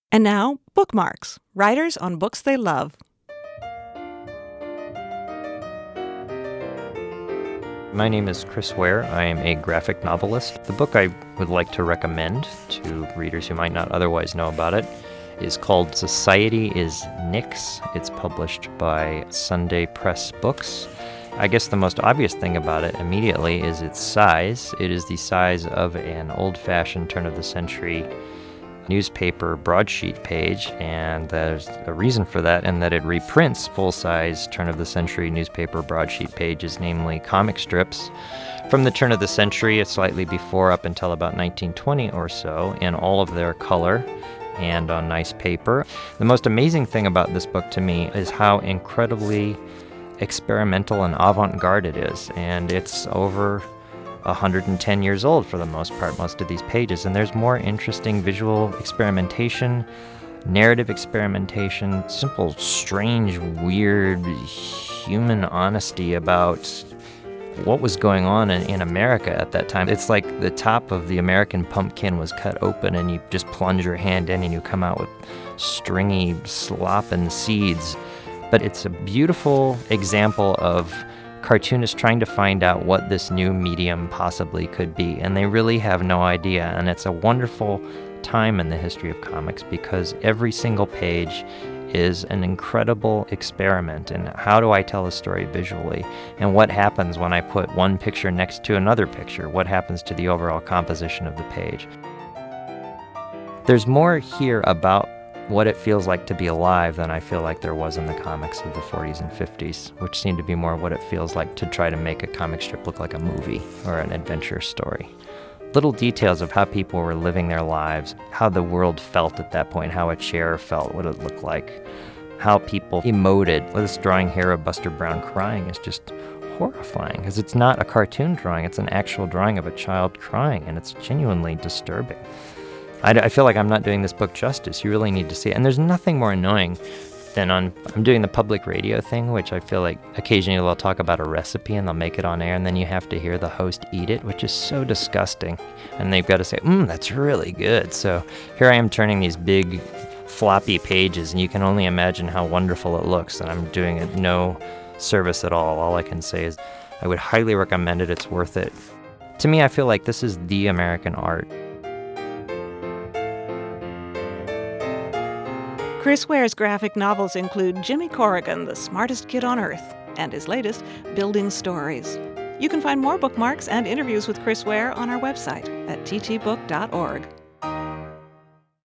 And now, Bookmarks, writers on books they love. My name is Chris Ware. I am a graphic novelist. The book I would like to recommend to readers who might not otherwise know about it is called Society is Nix. It's published by Sunday Press Books. I guess the most obvious thing about it immediately is its size. It is the size of an old-fashioned turn-of-the-century newspaper broadsheet page, and there's a reason for that in that it reprints full-size turn-of-the-century newspaper broadsheet pages, namely comic strips from the turn of the century, slightly before up until about 1920 or so, in all of their color and on nice paper. The most amazing thing about this book to me is how incredibly experimental and avant-garde it is, and it's over 110 years old for the most part, most of these pages, and there's more interesting visual experimentation, narrative experimentation, simple, strange, weird, human honesty about what was going on in America at that time. It's like the top of the American pumpkin was cut open and you just plunge your hand in and you come out with stringy slop and seeds. But it's a beautiful example of cartoonists trying to find out what this new medium possibly could be, and they really have no idea. And it's a wonderful time in the history of comics because every single page is an incredible experiment in how do I tell a story visually, and what happens when I put one picture next to another picture, what happens to the overall composition of the page. There's more here about what it feels like to be alive than I feel like there was in the comics of the 40s and 50s, which seemed to be more what it feels like to try to make a comic strip look like a movie or an adventure story. Little details of how people were living their lives, how the world felt at that point, how a chair felt, what it looked like, how people emoted. This drawing here of Buster Brown crying is just horrifying because it's not a cartoon drawing, it's an actual drawing of a child crying, and it's genuinely disturbing. I feel like I'm not doing this book justice. You really need to see it. And there's nothing more annoying than I'm doing the public radio thing, which I feel like occasionally they'll talk about a recipe and they'll make it on air, and then you have to hear the host eat it, which is so disgusting. And they've got to say, that's really good. So here I am turning these big floppy pages, and you can only imagine how wonderful it looks, and I'm doing it no service at all. All I can say is I would highly recommend it. It's worth it. To me, I feel like this is the American art. Chris Ware's graphic novels include Jimmy Corrigan, the smartest kid on earth, and his latest, Building Stories. You can find more bookmarks and interviews with Chris Ware on our website at ttbook.org.